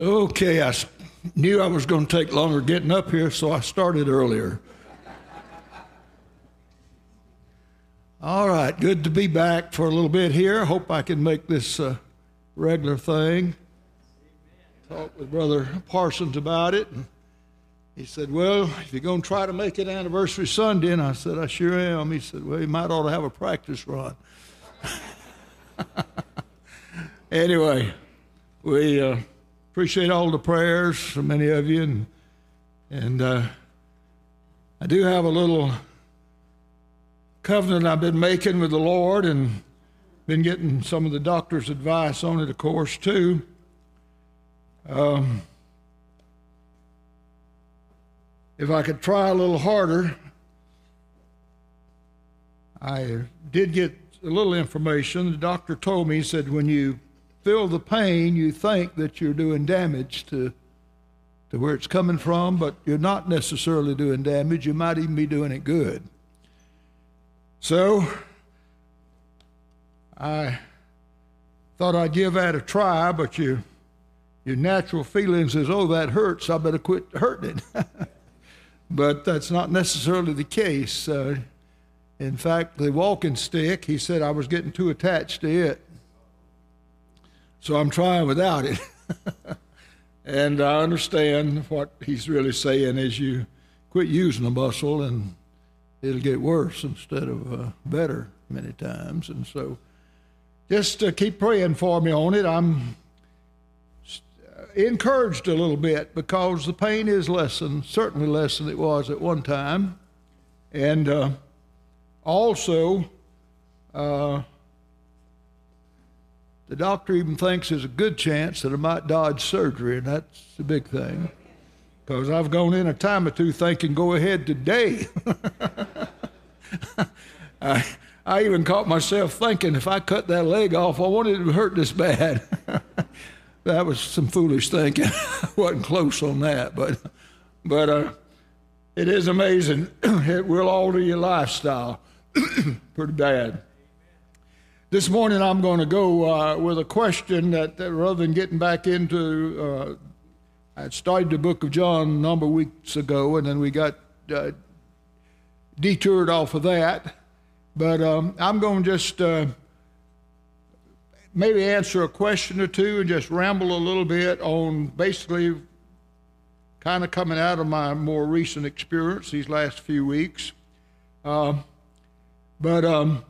Okay, knew I was going to take longer getting up here, so I started earlier. All right, good to be back for a little bit here. Hope I can make this a regular thing. Talked with Brother Parsons about it, and he said, well, if you're going to try to make it Anniversary Sunday, and I said, I sure am. He said, well, you might ought to have a practice run. Anyway, we appreciate all the prayers from many of you, and I do have a little covenant I've been making with the Lord, and been getting some of the doctor's advice on it, of course, too. If I could try a little harder, I did get a little information. The doctor told me, he said, when you feel the pain, you think that you're doing damage to where it's coming from, but you're not necessarily doing damage. You might even be doing it good. So I thought I'd give that a try, but your natural feelings is, oh, that hurts, I better quit hurting it. But that's not necessarily the case. In fact, the walking stick, he said I was getting too attached to it. So I'm trying without it. And I understand what he's really saying is you quit using the muscle and it'll get worse instead of better many times. And so just keep praying for me on it. I'm encouraged a little bit because the pain is lessened, certainly less than it was at one time. And also, the doctor even thinks there's a good chance that I might dodge surgery, and that's the big thing. Because I've gone in a time or two thinking, go ahead today. I even caught myself thinking, if I cut that leg off, I wanted it to hurt this bad. That was some foolish thinking. I wasn't close on that, but it is amazing. It will alter your lifestyle pretty bad. This morning I'm going to go with a question that rather than getting back into, I had started the book of John a number of weeks ago, and then we got detoured off of that. But I'm going to just maybe answer a question or two and just ramble a little bit on basically kind of coming out of my more recent experience these last few weeks. But I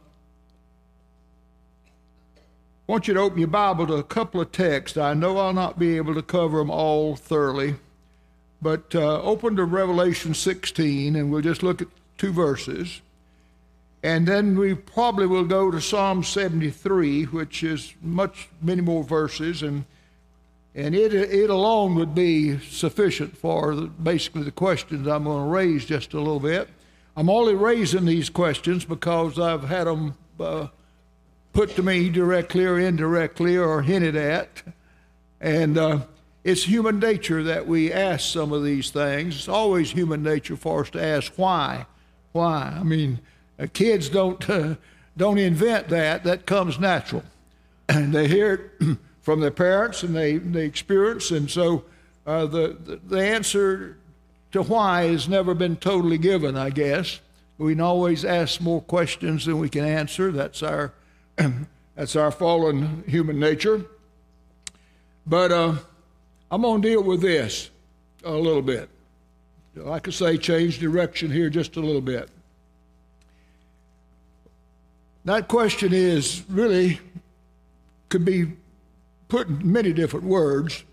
want you to open your Bible to a couple of texts. I know I'll not be able to cover them all thoroughly, but open to Revelation 16, and we'll just look at 2 verses. And then we probably will go to Psalm 73, which is many more verses, and it alone would be sufficient for basically the questions I'm going to raise just a little bit. I'm only raising these questions because I've had them put to me directly or indirectly or hinted at. And it's human nature that we ask some of these things. It's always human nature for us to ask why. Why? I mean, kids don't invent that. That comes natural. And they hear it from their parents and they experience. And so the answer to why has never been totally given, I guess. We can always ask more questions than we can answer. That's our fallen human nature. But I'm going to deal with this a little bit. Like I say, change direction here just a little bit. That question is really could be put in many different words,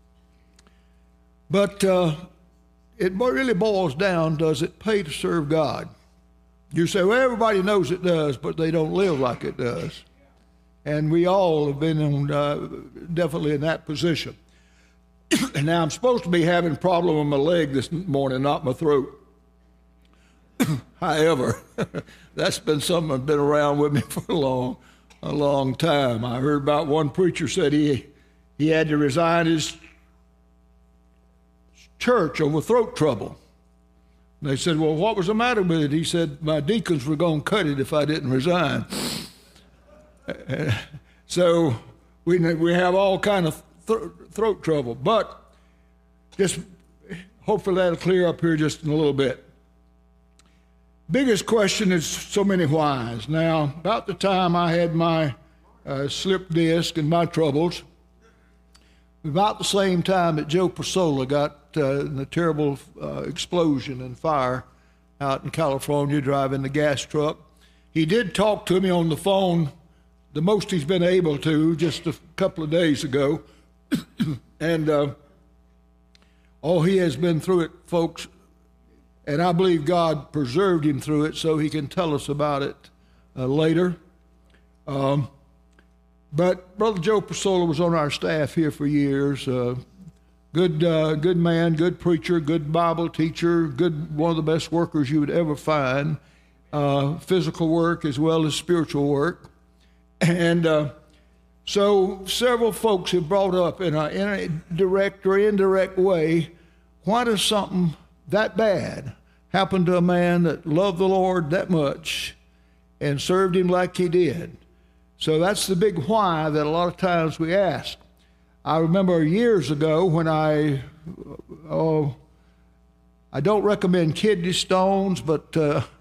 but it really boils down, does it pay to serve God? You say, well, everybody knows it does, but they don't live like it does. And we all have been definitely in that position. And now I'm supposed to be having a problem with my leg this morning, not my throat. However, that's been something that's been around with me for a long time. I heard about one preacher said he had to resign his church over throat trouble. And they said, well, what was the matter with it? He said, my deacons were going to cut it if I didn't resign. So we have all kind of throat trouble. But just hopefully that'll clear up here just in a little bit. Biggest question is so many whys. Now, about the time I had my slip disc and my troubles, about the same time that Joe Persola got in the terrible explosion and fire out in California driving the gas truck. He did talk to me on the phone the most he's been able to just a couple of days ago. And he has been through it, folks, and I believe God preserved him through it so he can tell us about it later. But Brother Joe Persola was on our staff here for years. Good man, good preacher, good Bible teacher, one of the best workers you would ever find. Physical work as well as spiritual work. And so several folks have brought up in a direct or indirect way, why does something that bad happen to a man that loved the Lord that much and served him like he did? So that's the big why that a lot of times we ask. I remember years ago when I don't recommend kidney stones, but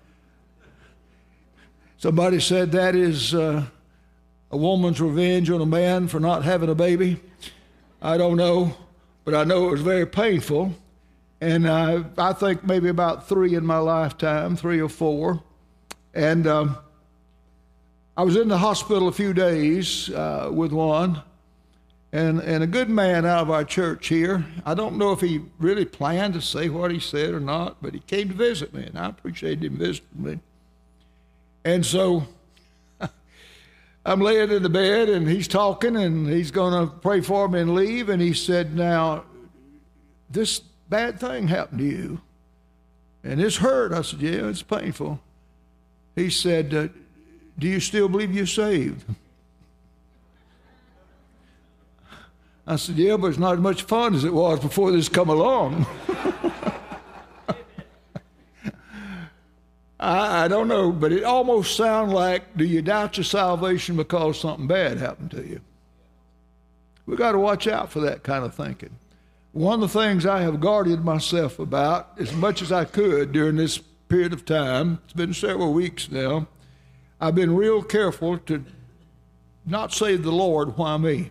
somebody said that is a woman's revenge on a man for not having a baby. I don't know, but I know it was very painful. And I think maybe about 3 in my lifetime, 3 or 4. And I was in the hospital a few days with one, and a good man out of our church here. I don't know if he really planned to say what he said or not, but he came to visit me, and I appreciated him visiting me. And so I'm laying in the bed, and he's talking, and he's going to pray for me and leave. And he said, now, this bad thing happened to you, and it's hurt. I said, yeah, it's painful. He said, do you still believe you're saved? I said, yeah, but it's not as much fun as it was before this come along. I don't know, but it almost sounds like, do you doubt your salvation because something bad happened to you? We've got to watch out for that kind of thinking. One of the things I have guarded myself about as much as I could during this period of time, it's been several weeks now, I've been real careful to not say to the Lord, why me?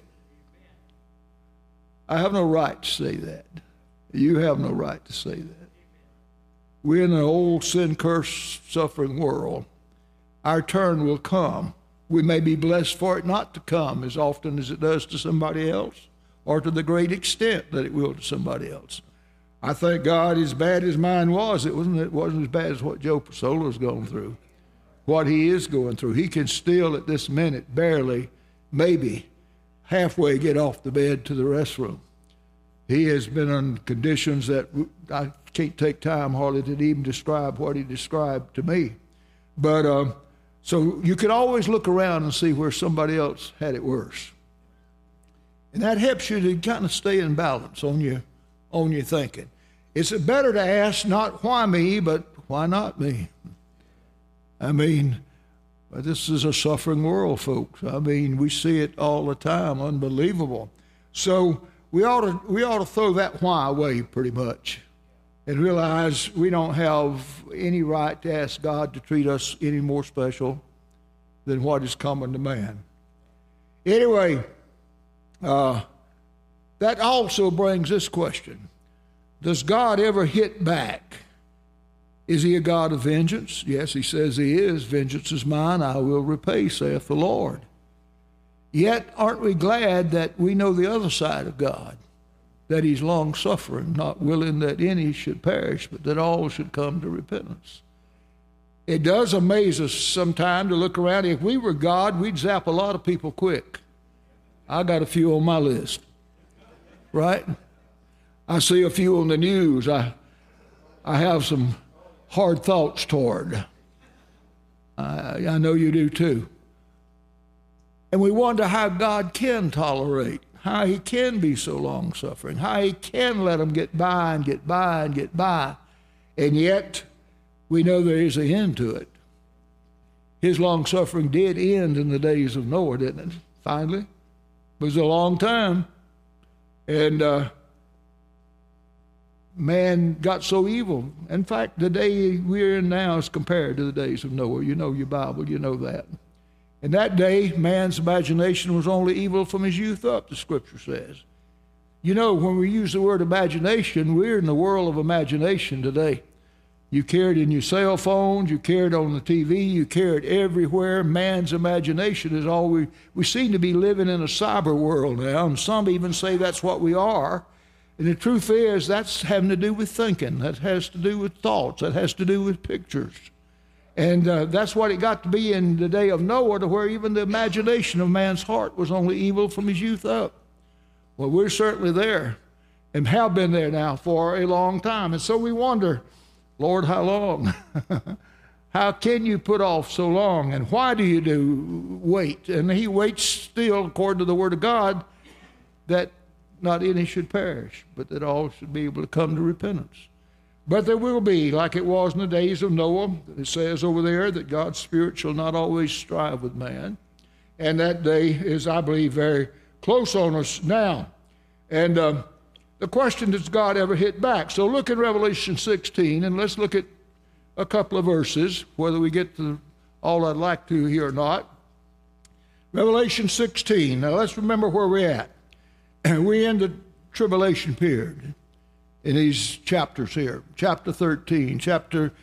I have no right to say that. You have no right to say that. We're in an old sin-cursed, suffering world. Our turn will come. We may be blessed for it not to come as often as it does to somebody else, or to the great extent that it will to somebody else. I thank God, as bad as mine was, it wasn't as bad as what Joe Persola was going through, what he is going through. He can still, at this minute, barely, maybe, halfway get off the bed to the restroom. He has been in conditions that I can't take time hardly to even describe what he described to me. But so you can always look around and see where somebody else had it worse. And that helps you to kind of stay in balance on your thinking. It's better to ask not why me, but why not me? I mean, this is a suffering world, folks. I mean, we see it all the time, unbelievable. So we ought to throw that why away pretty much and realize we don't have any right to ask God to treat us any more special than what is common to man. Anyway, that also brings this question. Does God ever hit back? Is he a God of vengeance? Yes, he says he is. Vengeance is mine, I will repay, saith the Lord. Yet, aren't we glad that we know the other side of God, that he's long-suffering, not willing that any should perish, but that all should come to repentance. It does amaze us sometimes to look around. If we were God, we'd zap a lot of people quick. I got a few on my list, right? I see a few on the news. I have some hard thoughts toward. I know you do too. And we wonder how God can tolerate, how he can be so long-suffering, how he can let them get by and get by and get by. And yet, we know there is an end to it. His long-suffering did end in the days of Noah, didn't it? Finally. It was a long time. And man got so evil. In fact, the day we're in now is compared to the days of Noah. You know your Bible, you know that. In that day, man's imagination was only evil from his youth up, the Scripture says. You know, when we use the word imagination, we're in the world of imagination today. You carry it in your cell phones, you carry it on the TV, you carry it everywhere. Man's imagination is all we seem to be living in a cyber world now, and some even say that's what we are. And the truth is, that's having to do with thinking. That has to do with thoughts. That has to do with pictures. And that's what it got to be in the day of Noah, to where even the imagination of man's heart was only evil from his youth up. Well, we're certainly there and have been there now for a long time. And so we wonder, Lord, how long? How can you put off so long? And why do you wait? And he waits still, according to the Word of God, that not any should perish, but that all should be able to come to repentance. But there will be, like it was in the days of Noah. It says over there that God's Spirit shall not always strive with man. And that day is, I believe, very close on us now. And the question, does God ever hit back? So look at Revelation 16, and let's look at a couple of verses, whether we get to all I'd like to here or not. Revelation 16. Now let's remember where we're at. We're in the tribulation period in these chapters here. Chapter 13, chapter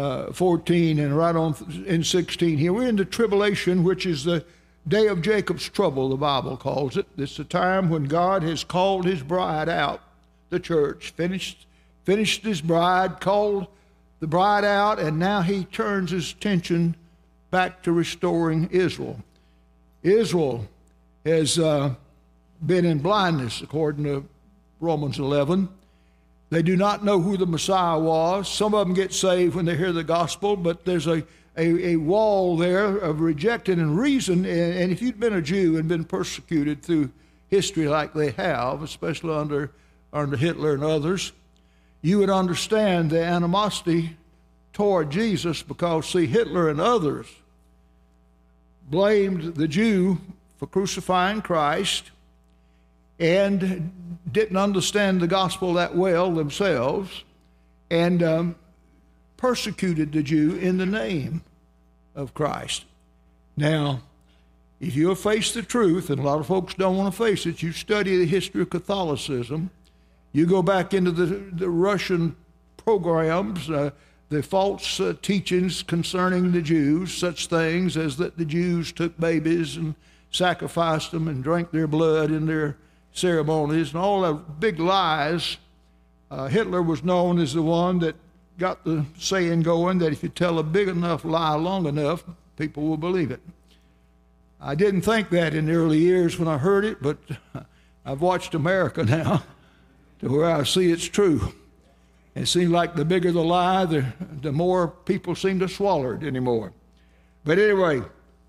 14, and right on in 16 here. We're in the tribulation, which is the day of Jacob's trouble, the Bible calls it. It's the time when God has called his bride out, the church, finished his bride, called the bride out, and now he turns his attention back to restoring Israel. Israel has been in blindness, according to Romans 11. They do not know who the Messiah was. Some of them get saved when they hear the gospel, but there's a wall there of rejecting and reason. And if you'd been a Jew and been persecuted through history like they have, especially under Hitler and others, you would understand the animosity toward Jesus, because, see, Hitler and others blamed the Jew for crucifying Christ and didn't understand the gospel that well themselves, and persecuted the Jew in the name of Christ. Now, if you'll face the truth, and a lot of folks don't want to face it, you study the history of Catholicism, you go back into the Russian programs, the false teachings concerning the Jews, such things as that the Jews took babies and sacrificed them and drank their blood in their ceremonies, and all the big lies. Hitler was known as the one that got the saying going that if you tell a big enough lie long enough, people will believe it. I didn't think that in the early years when I heard it, but I've watched America now to where I see it's true. It seems like the bigger the lie, the more people seem to swallow it anymore. But anyway,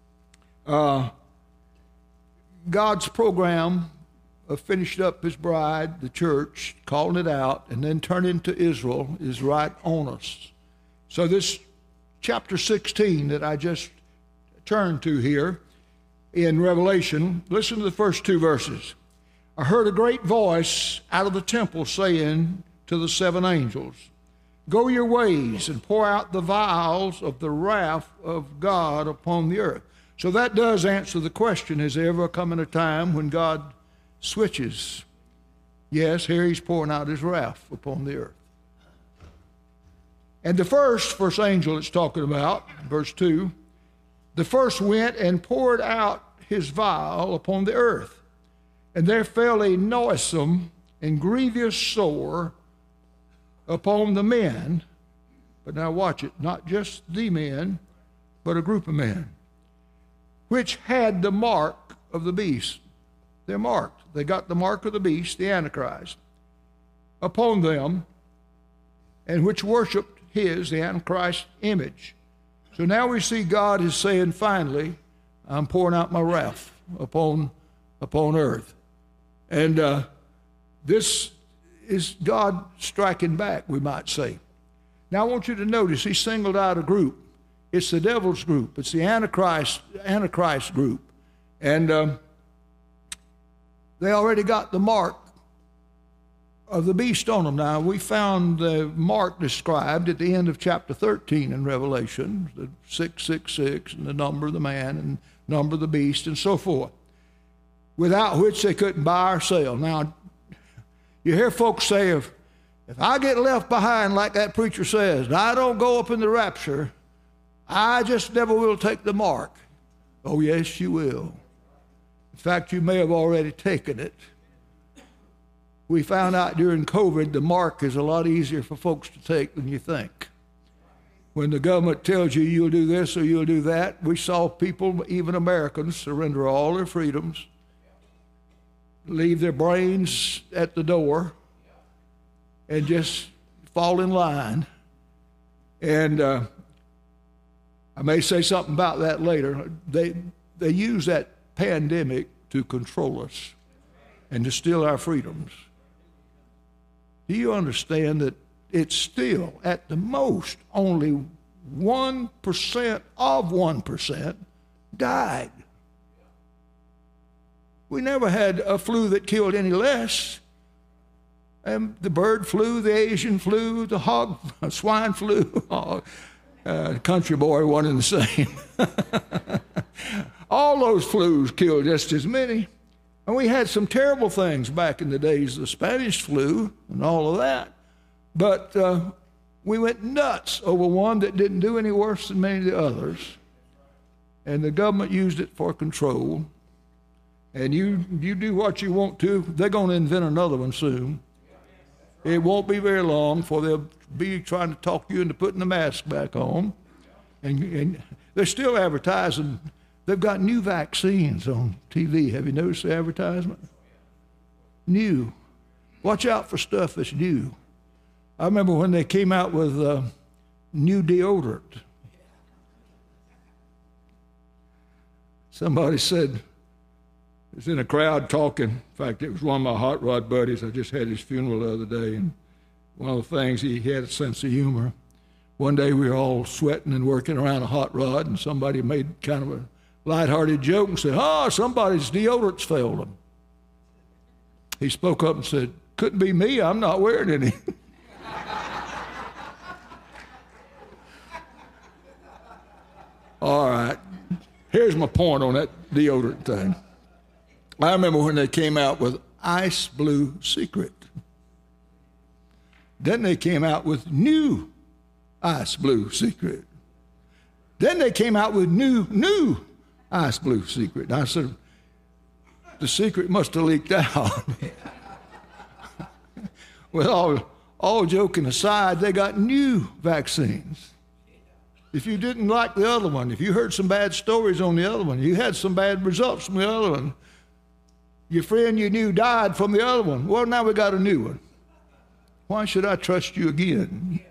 God's program of finishing up his bride, the church, calling it out, and then turning to Israel is right on us. So this chapter 16 that I just turned to here in Revelation, listen to the first two verses. I heard a great voice out of the temple saying to the seven angels, "Go your ways and pour out the vials of the wrath of God upon the earth." So that does answer the question, has there ever come in a time when God switches? Yes, here he's pouring out his wrath upon the earth. And the first angel it's talking about, verse 2, the first went and poured out his vial upon the earth, and there fell a noisome and grievous sore upon the men. But now watch it, not just the men, but a group of men, which had the mark of the beast. They're marked. They got the mark of the beast, the Antichrist, upon them, and which worshiped the Antichrist image. So now we see God is saying, finally, I'm pouring out my wrath upon earth. And this is God striking back, we might say. Now I want you to notice he singled out a group. It's the devil's group. It's the Antichrist group. And they already got the mark of the beast on them. Now, we found the mark described at the end of chapter 13 in Revelation, the 666, and the number of the man, and number of the beast, and so forth, without which they couldn't buy or sell. Now, you hear folks say, if I get left behind, like that preacher says, and I don't go up in the rapture, I just never will take the mark. Oh, yes, you will. In fact, you may have already taken it. We found out during COVID the mark is a lot easier for folks to take than you think. When the government tells you you'll do this or you'll do that, we saw people, even Americans, surrender all their freedoms, leave their brains at the door, and just fall in line. And I may say something about that later. They use that pandemic to control us and to steal our freedoms. Do you understand that it's still, at the most, only 1% of 1% died? We never had a flu that killed any less. And the bird flu, the Asian flu, the swine flu, country boy, one and the same. All those flus killed just as many. And we had some terrible things back in the days of the Spanish flu and all of that. But we went nuts over one that didn't do any worse than many of the others. And the government used it for control. And you do what you want to, they're going to invent another one soon. It won't be very long before they'll be trying to talk you into putting the mask back on. And they're still advertising. They've got new vaccines on TV. Have you noticed the advertisement? New. Watch out for stuff that's new. I remember when they came out with new deodorant. Somebody said, was in a crowd talking. In fact, it was one of my hot rod buddies. I just had his funeral the other day, and one of the things, he had a sense of humor. One day we were all sweating and working around a hot rod, and somebody made kind of a lighthearted joke and said, somebody's deodorant's failed them. He spoke up and said, couldn't be me, I'm not wearing any. All right, here's my point on that deodorant thing. I remember when they came out with Ice Blue Secret. Then they came out with new Ice Blue Secret. Then they came out with new Ice Blue Secret. And I said, the secret must have leaked out. Well, all joking aside, they got new vaccines. If you didn't like the other one, if you heard some bad stories on the other one, you had some bad results from the other one, your friend you knew died from the other one. Well, now we got a new one. Why should I trust you again?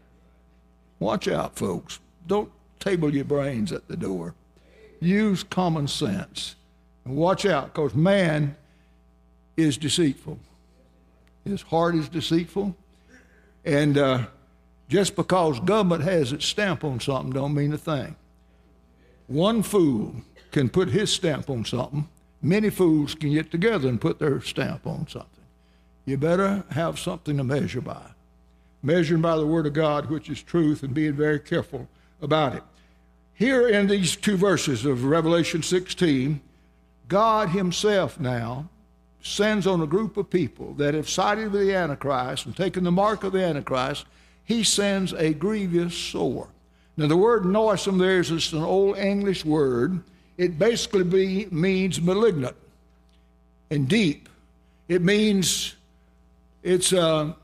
Watch out, folks. Don't table your brains at the door. Use common sense. And watch out, because man is deceitful. His heart is deceitful. And just because government has its stamp on something don't mean a thing. One fool can put his stamp on something. Many fools can get together and put their stamp on something. You better have something to measure by. Measuring by the Word of God, which is truth, and being very careful about it. Here in these two verses of Revelation 16, God himself now sends on a group of people that have sided with the Antichrist and taken the mark of the Antichrist. He sends a grievous sore. Now, the word noisome there is just an old English word. It basically means malignant and deep. It means it's a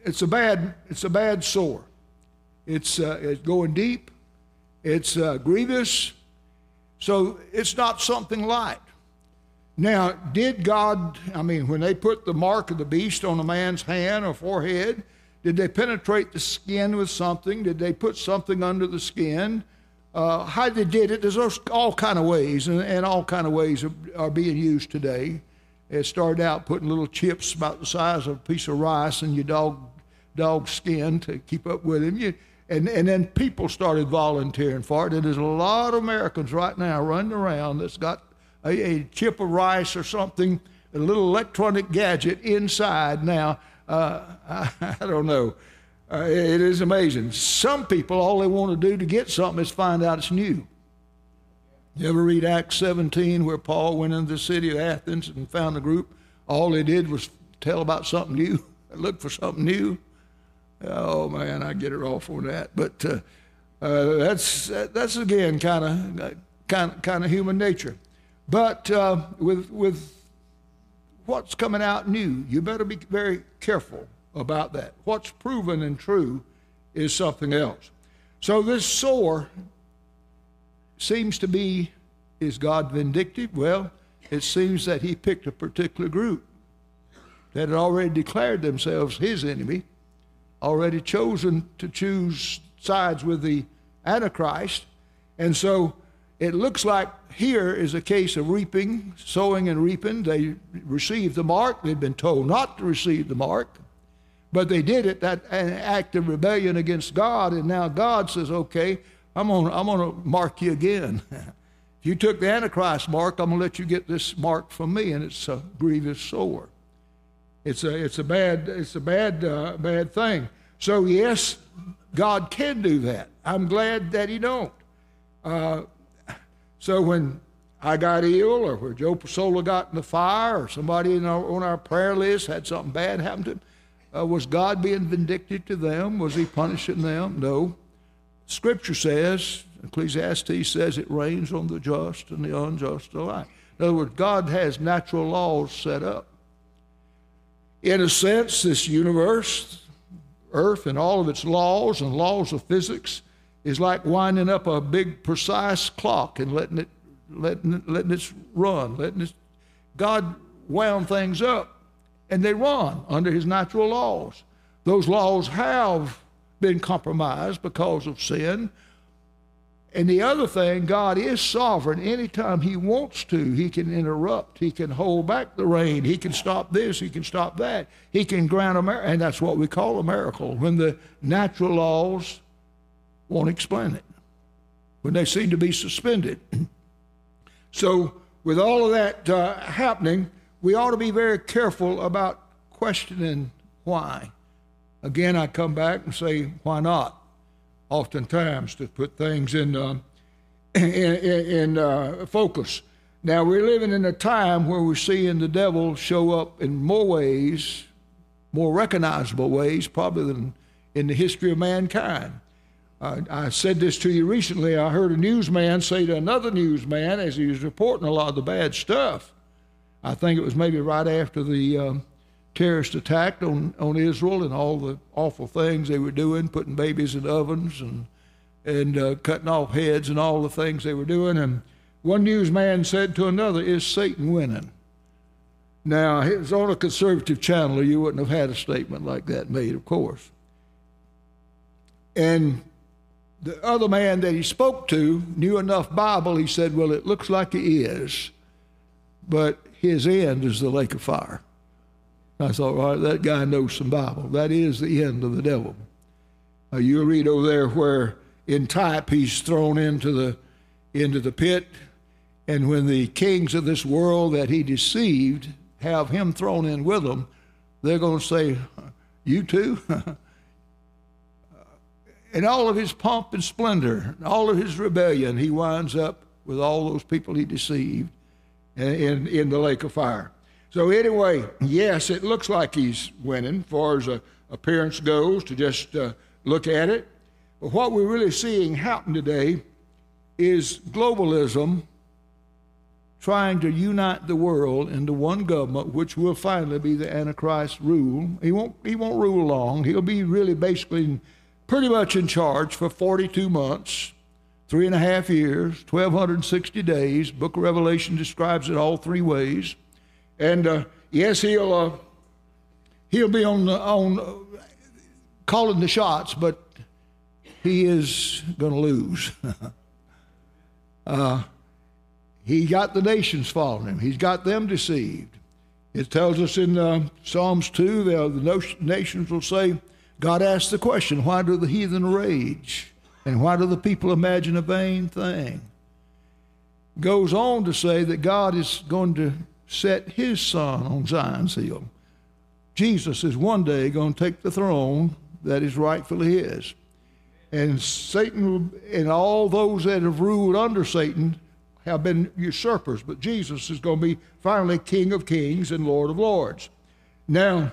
bad sore. It's going deep. It's grievous. So it's not something light. Now, did God, when they put the mark of the beast on a man's hand or forehead, did they penetrate the skin with something? Did they put something under the skin? How they did it, there's all kind of ways, and all kind of ways are being used today. It started out putting little chips about the size of a piece of rice in your dog's skin to keep up with him. And then people started volunteering for it. And there's a lot of Americans right now running around that's got a chip of rice or something, a little electronic gadget inside now. I don't know. It is amazing. Some people, all they want to do to get something is find out it's new. You ever read Acts 17 where Paul went into the city of Athens and found a group? All they did was tell about something new, look for something new. Oh, man, I get it off on that. But that's again, kind of human nature. But with what's coming out new, you better be very careful about that. What's proven and true is something else. So this sower seems to be, is God vindictive? Well, it seems that he picked a particular group that had already declared themselves his enemy, already chosen to choose sides with the Antichrist. And so it looks like here is a case of reaping, sowing and reaping. They received the mark. They'd been told not to receive the mark, but they did it, that an act of rebellion against God, and now God says, okay, I'm gonna mark you again. If you took the Antichrist mark, I'm gonna let you get this mark from me, and it's a grievous sower. It's a bad thing. So yes, God can do that. I'm glad that he don't. So when I got ill, or where Joe Pasola got in the fire, or somebody on our prayer list had something bad happen to him, was God being vindictive to them? Was he punishing them? No. Scripture says, Ecclesiastes says, it rains on the just and the unjust alike. In other words, God has natural laws set up. In a sense, this universe, earth and all of its laws and laws of physics is like winding up a big precise clock and letting it run. God wound things up, and they run under his natural laws. Those laws have been compromised because of sin. And the other thing, God is sovereign. Anytime he wants to, he can interrupt. He can hold back the rain. He can stop this. He can stop that. He can grant a miracle. And that's what we call a miracle, when the natural laws won't explain it, when they seem to be suspended. So with all of that happening, we ought to be very careful about questioning why. Again, I come back and say, why not? Oftentimes, to put things in focus. Now, we're living in a time where we're seeing the devil show up in more ways, more recognizable ways, probably than in the history of mankind. I said this to you recently. I heard a newsman say to another newsman as he was reporting a lot of the bad stuff. I think it was maybe right after the terrorist attack on Israel and all the awful things they were doing, putting babies in ovens and cutting off heads and all the things they were doing. And one newsman said to another, is Satan winning? Now, it was on a conservative channel, or you wouldn't have had a statement like that made, of course. And the other man that he spoke to knew enough Bible. He said, well, it looks like he is, but his end is the lake of fire. I thought, all right, that guy knows some Bible. That is the end of the devil. You read over there where in type he's thrown into the pit, and when the kings of this world that he deceived have him thrown in with them, they're going to say, you too? And all of his pomp and splendor, all of his rebellion, he winds up with all those people he deceived in the lake of fire. So anyway, yes, it looks like he's winning as far as appearance goes, to just look at it. But what we're really seeing happen today is globalism trying to unite the world into one government, which will finally be the Antichrist rule. He won't rule long. He'll be really basically pretty much in charge for 42 months, 3.5 years, 1,260 days. Book of Revelation describes it all three ways. And yes, he'll be on calling the shots, but he is going to lose. He got the nations following him. He's got them deceived. It tells us in Psalms 2, the nations will say, God asked the question, why do the heathen rage? And why do the people imagine a vain thing? Goes on to say that God is going to set his son on Zion's hill. Jesus is one day going to take the throne that is rightfully his. And Satan and all those that have ruled under Satan have been usurpers, but Jesus is going to be finally King of Kings and Lord of Lords. Now,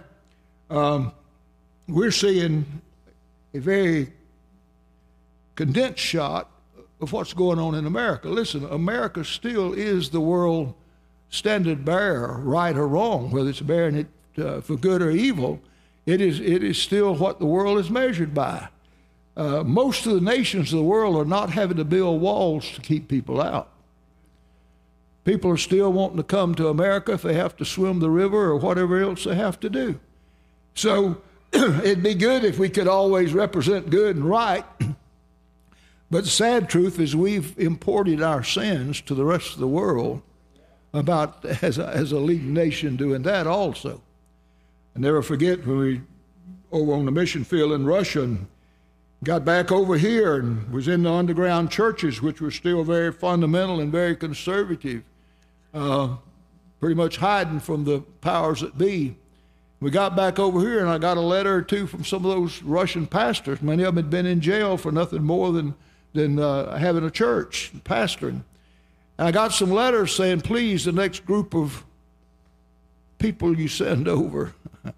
we're seeing a very condensed shot of what's going on in America. Listen, America still is the world standard bearer, right or wrong, whether it's bearing it for good or evil. It is still what the world is measured by. Most of the nations of the world are not having to build walls to keep people out. People are still wanting to come to America if they have to swim the river or whatever else they have to do. So it'd be good if we could always represent good and right. But the sad truth is we've imported our sins to the rest of the world about as a leading nation doing that also. I never forget when we over on the mission field in Russia and got back over here and was in the underground churches, which were still very fundamental and very conservative, pretty much hiding from the powers that be. We got back over here, and I got a letter or two from some of those Russian pastors. Many of them had been in jail for nothing more than having a church, pastoring. And I got some letters saying, please, the next group of people you send over,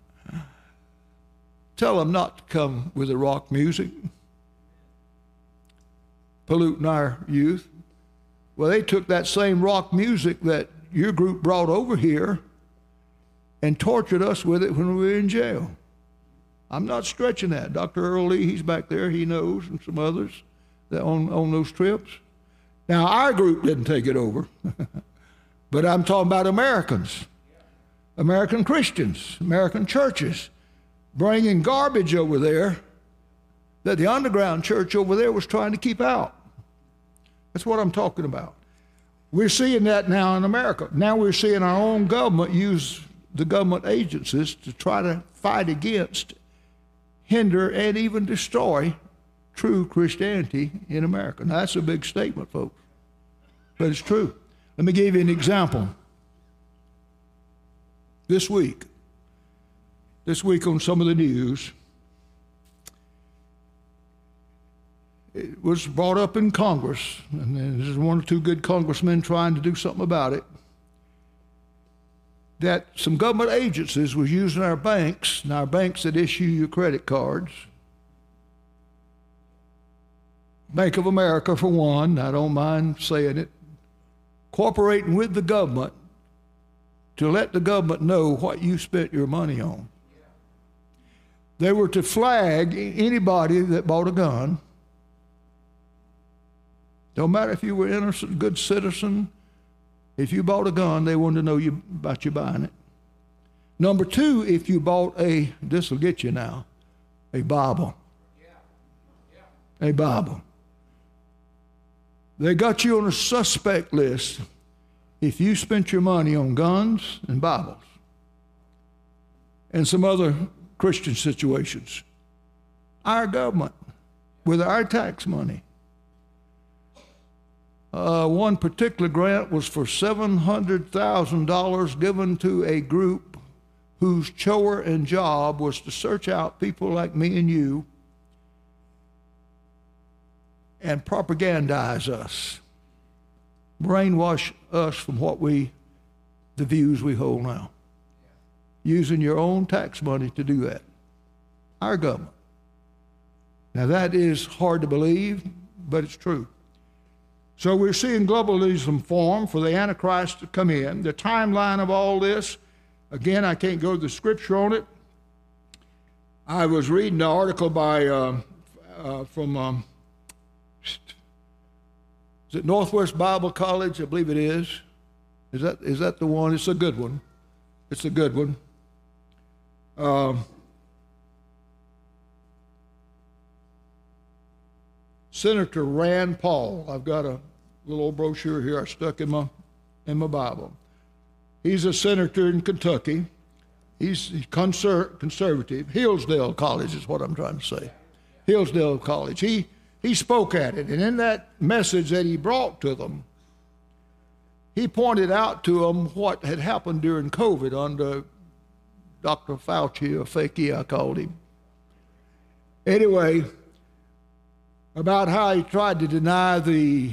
tell them not to come with the rock music, polluting our youth. Well, they took that same rock music that your group brought over here and tortured us with it when we were in jail. I'm not stretching that. Dr. Earl Lee, he's back there, he knows, and some others that on those trips. Now, our group didn't take it over, but I'm talking about Americans, American Christians, American churches, bringing garbage over there that the underground church over there was trying to keep out. That's what I'm talking about. We're seeing that now in America. Now we're seeing our own government use the government agencies to try to fight against, hinder, and even destroy true Christianity in America. Now, that's a big statement, folks, but it's true. Let me give you an example. This week on some of the news, it was brought up in Congress, and there's one or two good congressmen trying to do something about it, that some government agencies was using our banks, and our banks that issue you credit cards, Bank of America for one, I don't mind saying it, cooperating with the government to let the government know what you spent your money on. They were to flag anybody that bought a gun. Don't matter if you were an innocent, good citizen. If you bought a gun, they wanted to know about you buying it. Number two, if you bought this will get you now, a Bible. A Bible. They got you on a suspect list if you spent your money on guns and Bibles and some other Christian situations. Our government, with our tax money. One particular grant was for $700,000 given to a group whose chore and job was to search out people like me and you and propagandize us, brainwash us from the views we hold now. Using your own tax money to do that. Our government. Now that is hard to believe, but it's true. So we're seeing globalism form for the Antichrist to come in. The timeline of all this, again, I can't go to the scripture on it. I was reading an article from is it Northwest Bible College? I believe it is. Is that the one? It's a good one. It's a good one. Senator Rand Paul. I've got a little old brochure here I stuck in my Bible. He's a senator in Kentucky. He's conservative. Hillsdale College is what I'm trying to say. Hillsdale College. He spoke at it, and in that message that he brought to them, he pointed out to them what had happened during COVID under Dr. Fauci, or Fakey, I called him. Anyway, about how he tried to deny the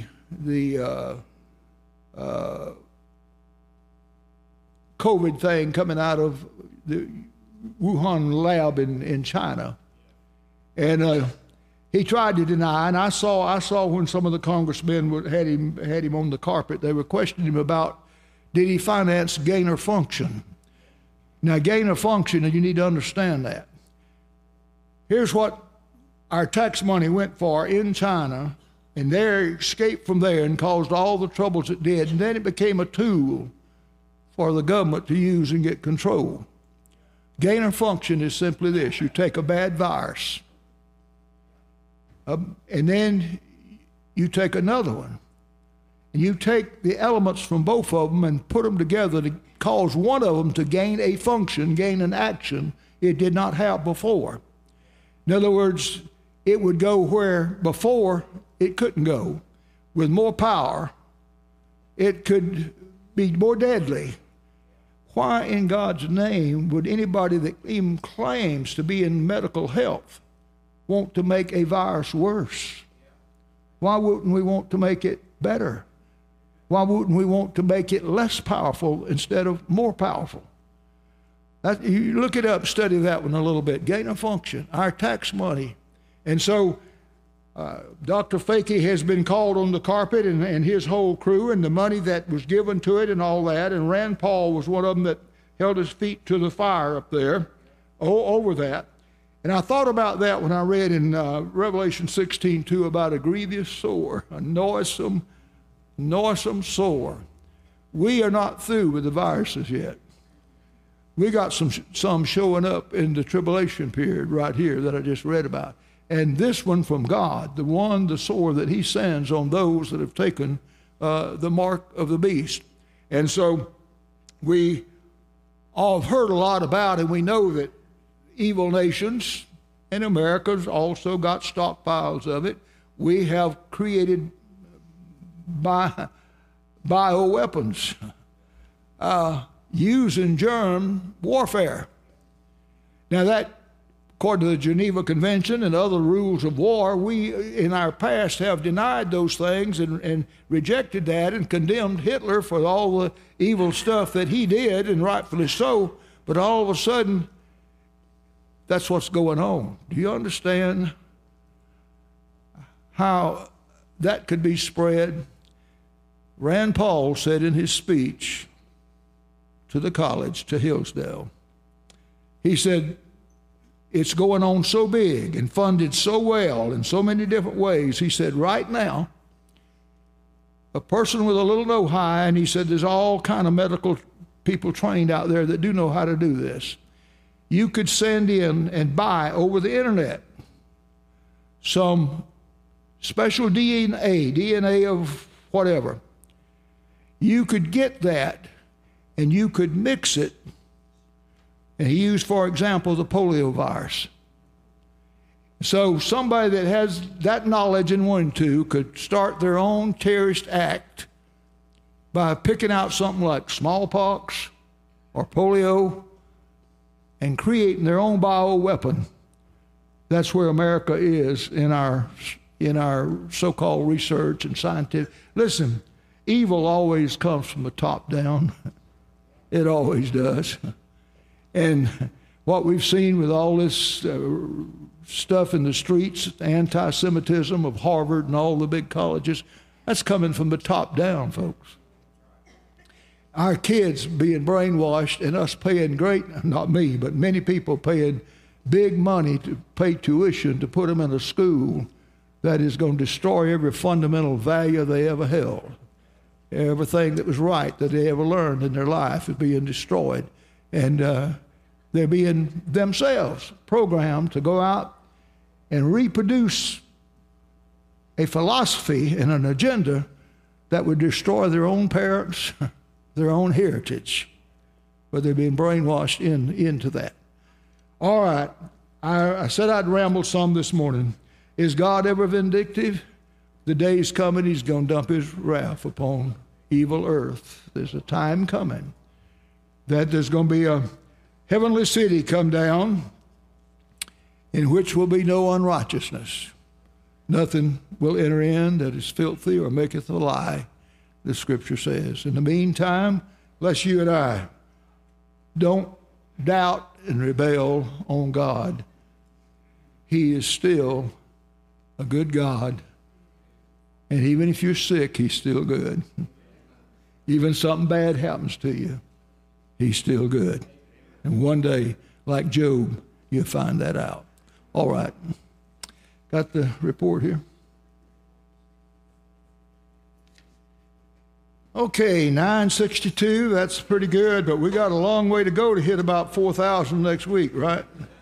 COVID thing coming out of the Wuhan lab in China. And he tried to deny, and I saw when some of the congressmen had him on the carpet, they were questioning him about, did he finance gain or function? Now, gain or function, and you need to understand that. Here's what our tax money went for in China, and their escape from there and caused all the troubles it did, and then it became a tool for the government to use and get control. Gain or function is simply this: you take a bad virus, and then you take another one, and you take the elements from both of them and put them together to cause one of them to gain a function, gain an action it did not have before. In other words, it would go where before it couldn't go. With more power, it could be more deadly. Why in God's name would anybody that even claims to be in medical health want to make a virus worse? Why wouldn't we want to make it better? Why wouldn't we want to make it less powerful instead of more powerful? You look it up, study that one a little bit. Gain of function, our tax money. And so Dr. Fakey has been called on the carpet, and his whole crew, and the money that was given to it and all that. And Rand Paul was one of them that held his feet to the fire up there over that. And I thought about that when I read in Revelation 16:2 about a grievous sore, a noisome sore. We are not through with the viruses yet. We got some showing up in the tribulation period right here that I just read about. And this one from God, the sore that he sends on those that have taken the mark of the beast. And so we all have heard a lot about it. We know that evil nations, and America's also got stockpiles of it. We have created bioweapons using germ warfare. Now that, according to the Geneva Convention and other rules of war, we in our past have denied those things and rejected that and condemned Hitler for all the evil stuff that he did, and rightfully so. But all of a sudden, that's what's going on. Do you understand how that could be spread? Rand Paul said in his speech to the college, to Hillsdale, he said, it's going on so big and funded so well in so many different ways. He said, right now, a person with a little know-how, and he said there's all kind of medical people trained out there that do know how to do this. You could send in and buy over the internet some special DNA of whatever. You could get that, and you could mix it. And he used, for example, the polio virus. So somebody that has that knowledge and wanted to could start their own terrorist act by picking out something like smallpox or polio and creating their own bioweapon. That's where America is in our so-called research and scientific. Listen, evil always comes from the top down. It always does. And what we've seen with all this stuff in the streets, anti-Semitism of Harvard and all the big colleges, that's coming from the top down, folks. Our kids being brainwashed and us paying not me, but many people paying big money to pay tuition to put them in a school that is going to destroy every fundamental value they ever held. Everything that was right that they ever learned in their life is being destroyed. And they're being themselves programmed to go out and reproduce a philosophy and an agenda that would destroy their own parents, their own heritage. But they're being brainwashed into that. All right, I said I'd ramble some this morning. Is God ever vindictive? The day's coming, he's going to dump his wrath upon evil earth. There's a time coming that there's going to be heavenly city come down, in which will be no unrighteousness. Nothing will enter in that is filthy or maketh a lie, the Scripture says. In the meantime, bless you and I, don't doubt and rebel on God. He is still a good God. And even if you're sick, he's still good. Even something bad happens to you, he's still good. And one day, like Job, you'll find that out. All right. Got the report here? Okay, 962, that's pretty good, but we got a long way to go to hit about 4,000 next week, right?